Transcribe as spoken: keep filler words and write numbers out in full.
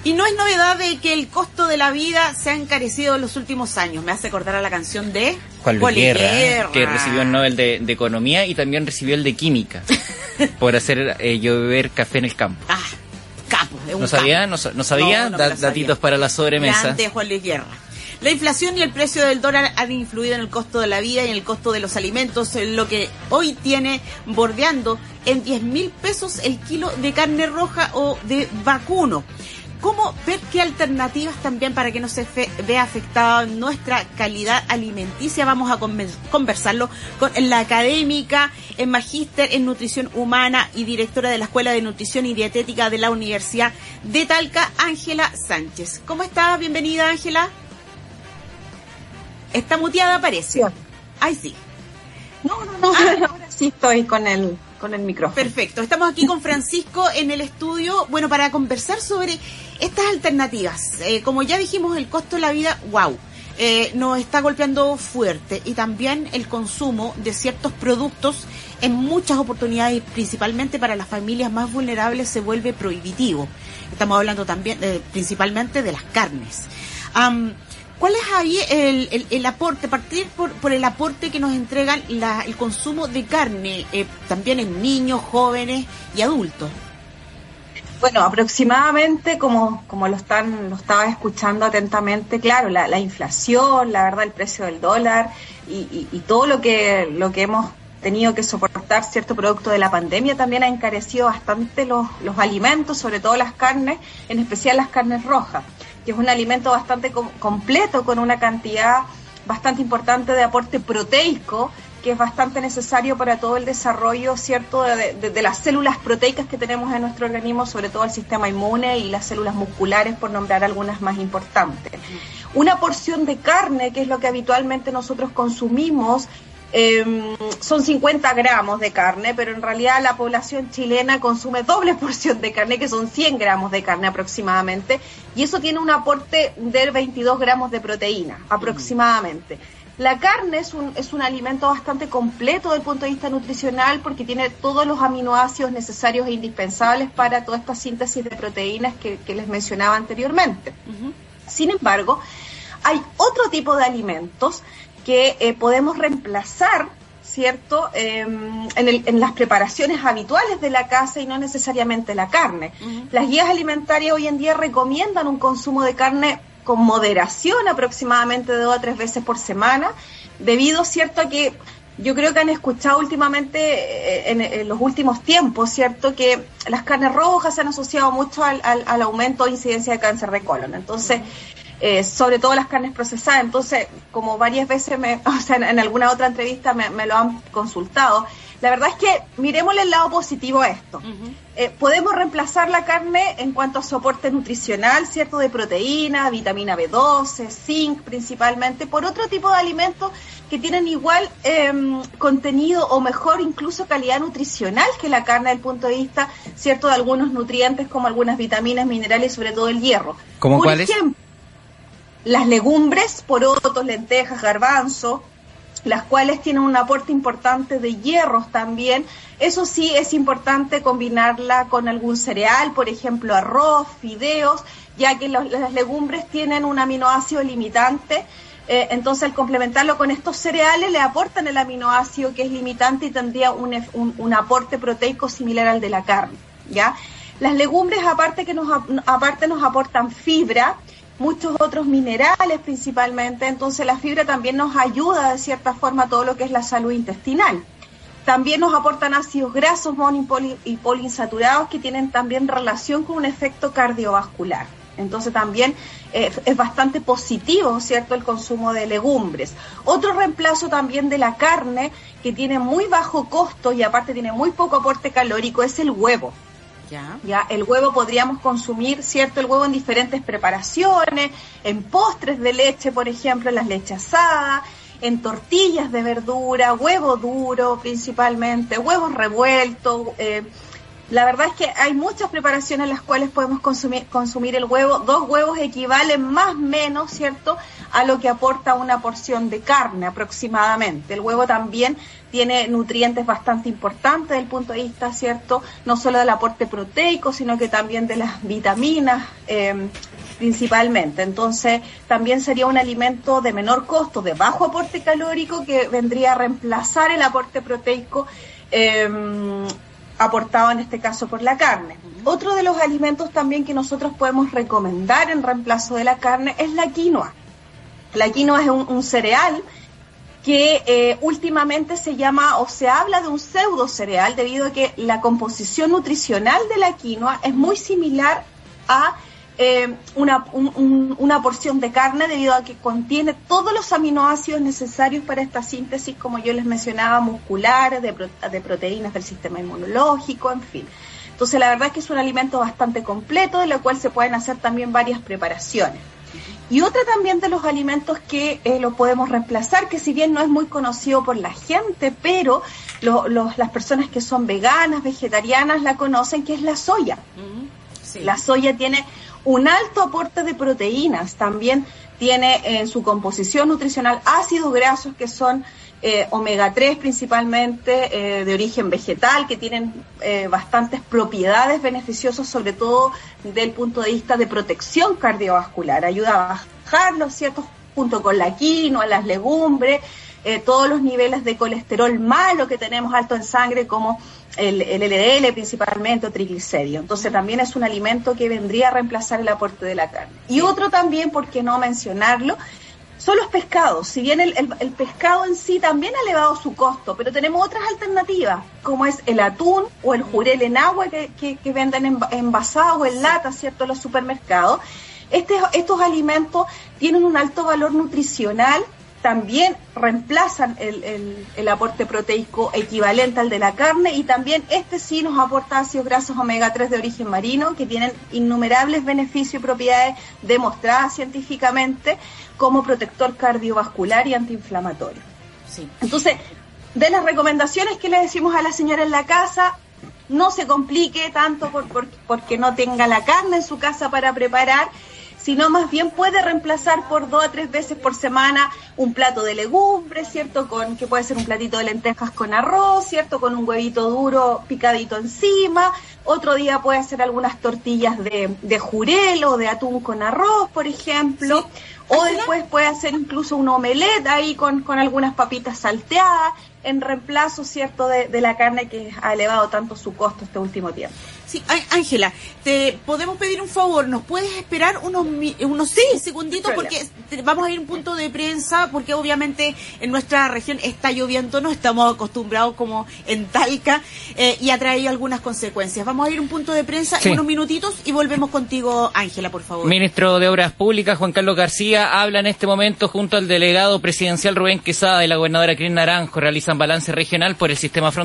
Y no es novedad de que el costo de la vida se ha encarecido en los últimos años. Me hace acordar a la canción de Juan Luis Guerra, Guerra, que recibió el Nobel de, de Economía y también recibió el de Química por hacer eh, yo beber café en el campo. Ah, capo. Es un ¿No sabía? capo. ¿No, no sabía? No, no Da, sabía. Datitos para la sobremesa. Grande Juan Luis Guerra. La inflación y el precio del dólar han influido en el costo de la vida y en el costo de los alimentos, lo que hoy tiene bordeando en diez mil pesos el kilo de carne roja o de vacuno. ¿Cómo ver qué alternativas también para que no se fe, vea afectada nuestra calidad alimenticia? Vamos a conversarlo con la académica, en magíster en nutrición humana y directora de la Escuela de Nutrición y Dietética de la Universidad de Talca, Ángela Sánchez. ¿Cómo estás? Bienvenida, Ángela. Está muteada, parece. Sí. Ay, sí. No, no, no, ah. Ahora sí estoy con el, con el micrófono. Perfecto. Estamos aquí con Francisco en el estudio, bueno, para conversar sobre estas alternativas. Eh, como ya dijimos, el costo de la vida, wow, eh, nos está golpeando fuerte, y también el consumo de ciertos productos en muchas oportunidades, principalmente para las familias más vulnerables, se vuelve prohibitivo. Estamos hablando también eh, principalmente de las carnes. Um, ¿Cuál es ahí el, el, el aporte, partir por, por el aporte que nos entregan la, el consumo de carne, eh, también en niños, jóvenes y adultos? Bueno, aproximadamente, como como lo están lo estaba escuchando atentamente, claro, la, la inflación, la verdad, el precio del dólar y, y, y todo lo que lo que hemos tenido que soportar, cierto producto de la pandemia, también ha encarecido bastante los, los alimentos, sobre todo las carnes, en especial las carnes rojas, que es un alimento bastante com- completo, con una cantidad bastante importante de aporte proteico, que es bastante necesario para todo el desarrollo, cierto, de, de, de las células proteicas que tenemos en nuestro organismo, sobre todo el sistema inmune y las células musculares, por nombrar algunas más importantes. Una porción de carne, que es lo que habitualmente nosotros consumimos, Eh, son cincuenta gramos de carne, pero en realidad la población chilena consume doble porción de carne, que son cien gramos de carne aproximadamente, y eso tiene un aporte de veintidós gramos de proteína aproximadamente. La carne es un, es un alimento bastante completo desde el punto de vista nutricional, porque tiene todos los aminoácidos necesarios e indispensables para toda esta síntesis de proteínas que, que les mencionaba anteriormente. Uh-huh. Sin embargo, hay otro tipo de alimentos que eh, podemos reemplazar, ¿cierto?, eh, en, el, en las preparaciones habituales de la casa, y no necesariamente la carne. Uh-huh. Las guías alimentarias hoy en día recomiendan un consumo de carne con moderación, aproximadamente de dos a tres veces por semana, debido, ¿cierto?, a que yo creo que han escuchado últimamente, eh, en, en los últimos tiempos, ¿cierto?, que las carnes rojas se han asociado mucho al, al, al aumento de incidencia de cáncer de colon. Entonces, Eh, sobre todo las carnes procesadas. Entonces, como varias veces, me, o sea, en, en alguna otra entrevista me, me lo han consultado, la verdad es que miremosle el lado positivo a esto. Uh-huh. Eh, podemos reemplazar la carne en cuanto a soporte nutricional, ¿cierto?, de proteína, vitamina B doce, zinc principalmente, por otro tipo de alimentos que tienen igual eh, contenido o mejor incluso calidad nutricional que la carne, desde el punto de vista, ¿cierto?, de algunos nutrientes como algunas vitaminas, minerales y sobre todo el hierro. ¿Cómo por cuáles? ejemplo, las legumbres, porotos, lentejas, garbanzo, las cuales tienen un aporte importante de hierros también. Eso sí, es importante combinarla con algún cereal, por ejemplo arroz, fideos, ya que los, las legumbres tienen un aminoácido limitante, eh, entonces al complementarlo con estos cereales le aportan el aminoácido que es limitante y tendría un, un, un aporte proteico similar al de la carne, ¿ya? Las legumbres aparte que nos aparte nos aportan fibra, muchos otros minerales principalmente, entonces la fibra también nos ayuda de cierta forma a todo lo que es la salud intestinal. También nos aportan ácidos grasos mono y poliinsaturados que tienen también relación con un efecto cardiovascular. Entonces también eh, es bastante positivo, ¿cierto?, el consumo de legumbres. Otro reemplazo también de la carne, que tiene muy bajo costo y aparte tiene muy poco aporte calórico, es el huevo. Ya. ya, el huevo podríamos consumir, ¿cierto?, el huevo en diferentes preparaciones, en postres de leche, por ejemplo, en las leches asadas, en tortillas de verdura, huevo duro principalmente, huevos revueltos, eh, la verdad es que hay muchas preparaciones en las cuales podemos consumir, consumir el huevo. Dos huevos equivalen más o menos, ¿cierto?, a lo que aporta una porción de carne aproximadamente. El huevo también tiene nutrientes bastante importantes desde el punto de vista, ¿cierto?, no solo del aporte proteico, sino que también de las vitaminas eh, principalmente. Entonces, también sería un alimento de menor costo, de bajo aporte calórico, que vendría a reemplazar el aporte proteico eh, aportado en este caso por la carne. Otro de los alimentos también que nosotros podemos recomendar en reemplazo de la carne es la quinoa. La quinoa es un, un cereal que eh, últimamente se llama o se habla de un pseudo cereal debido a que la composición nutricional de la quinoa es muy similar a eh, una, un, un, una porción de carne debido a que contiene todos los aminoácidos necesarios para esta síntesis, como yo les mencionaba, musculares, de, pro, de proteínas del sistema inmunológico, en fin. Entonces la verdad es que es un alimento bastante completo, de lo cual se pueden hacer también varias preparaciones. Y otra también de los alimentos que eh, lo podemos reemplazar, que si bien no es muy conocido por la gente, pero lo, los, las personas que son veganas, vegetarianas, la conocen, que es la soya. Mm, sí. La soya tiene un alto aporte de proteínas, también tiene en su composición nutricional ácidos grasos que son eh, omega tres principalmente, eh, de origen vegetal, que tienen eh, bastantes propiedades beneficiosas, sobre todo desde el punto de vista de protección cardiovascular. Ayuda a bajarlo, ¿cierto?, junto con la quinoa, las legumbres, eh, todos los niveles de colesterol malo que tenemos alto en sangre, como el, el L D L principalmente, o triglicéridos. Entonces también es un alimento que vendría a reemplazar el aporte de la carne. Y otro también, ¿por qué no mencionarlo?, son los pescados. Si bien el, el, el pescado en sí también ha elevado su costo, pero tenemos otras alternativas, como es el atún o el jurel en agua que, que, que venden envasados o en lata, ¿cierto?, en los supermercados. Este, estos alimentos tienen un alto valor nutricional, también reemplazan el, el, el aporte proteico equivalente al de la carne, y también este sí nos aporta ácidos grasos omega tres de origen marino, que tienen innumerables beneficios y propiedades demostradas científicamente como protector cardiovascular y antiinflamatorio. Sí. Entonces, de las recomendaciones que le decimos a la señora en la casa, no se complique tanto por, por, porque no tenga la carne en su casa para preparar, sino más bien puede reemplazar por dos a tres veces por semana un plato de legumbres, ¿cierto?, con que puede ser un platito de lentejas con arroz, ¿cierto?, con un huevito duro picadito encima. Otro día puede ser algunas tortillas de, de jurel o de atún con arroz, por ejemplo. Sí. O después puede hacer incluso un omelette ahí con, con algunas papitas salteadas, en reemplazo, ¿cierto?, de, de la carne que ha elevado tanto su costo este último tiempo. Sí, Ángela, te podemos pedir un favor, ¿nos puedes esperar unos unos sí, segunditos? Porque vamos a ir a un punto de prensa, porque obviamente en nuestra región está lloviendo, no estamos acostumbrados como en Talca, eh, y ha traído algunas consecuencias. Vamos a ir a un punto de prensa, sí, en unos minutitos, y volvemos contigo, Ángela, por favor. Ministro de Obras Públicas, Juan Carlos García, habla en este momento junto al delegado presidencial Rubén Quesada y la gobernadora Cris Naranjo. Realizan balance regional por el sistema fronterizo